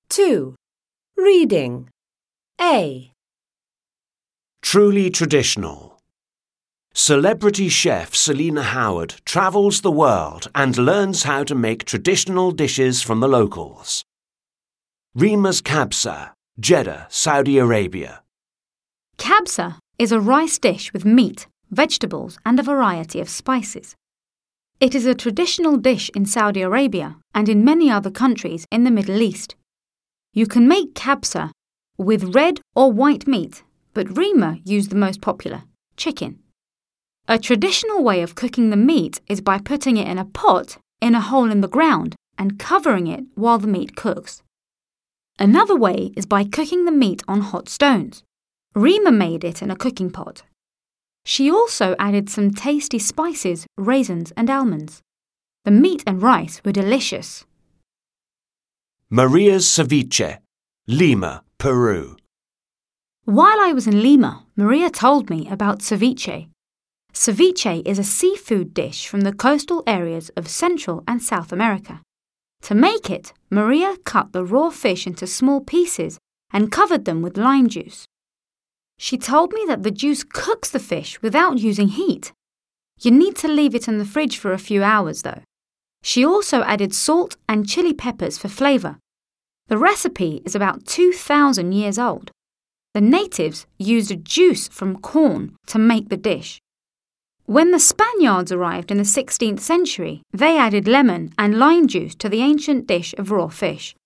2. Reading. A. Truly traditional. Celebrity chef Selina Howard travels the world and learns how to make traditional dishes from the locals. Rima's Kabsa, Jeddah, Saudi Arabia. Kabsa is a rice dish with meat, vegetables and a variety of spices. It is a traditional dish in Saudi Arabia and in many other countries in the Middle East. You can make kabsa with red or white meat, but Rima used the most popular, chicken. A traditional way of cooking the meat is by putting it in a pot in a hole in the ground and covering it while the meat cooks. Another way is by cooking the meat on hot stones. Rima made it in a cooking pot. She also added some tasty spices, raisins and almonds. The meat and rice were delicious. Maria's Ceviche, Lima, Peru. While I was in Lima, Maria told me about ceviche. Ceviche is a seafood dish from the coastal areas of Central and South America. To make it, Maria cut the raw fish into small pieces and covered them with lime juice. She told me that the juice cooks the fish without using heat. You need to leave it in the fridge for a few hours, though. She also added salt and chili peppers for flavour. The recipe is about 2,000 years old. The natives used a juice from corn to make the dish. When the Spaniards arrived in the 16th century, they added lemon and lime juice to the ancient dish of raw fish.